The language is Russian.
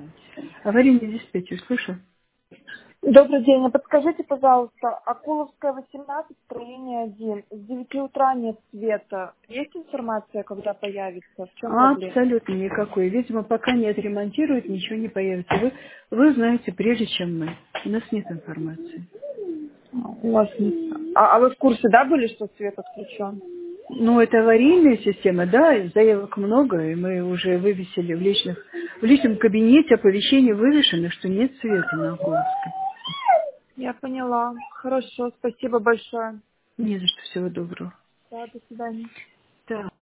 Аварийный диспетчер, слушаю. Добрый день. Подскажите, пожалуйста, Акуловская, 18, строение 1. С 9 утра нет света. Есть информация, когда появится? В чем проблема? Абсолютно никакой. Видимо, пока не отремонтируют, ничего не появится. Вы узнаете прежде, чем мы. У нас нет информации. У вас нет. А вы в курсе, да, были, что свет отключен? Ну, это аварийная система, да, заявок много, и мы уже вывесили в личном кабинете оповещение вывешено, что нет света на Окуловской. Я поняла. Хорошо, спасибо большое. Не за что, всего доброго. Да, до свидания.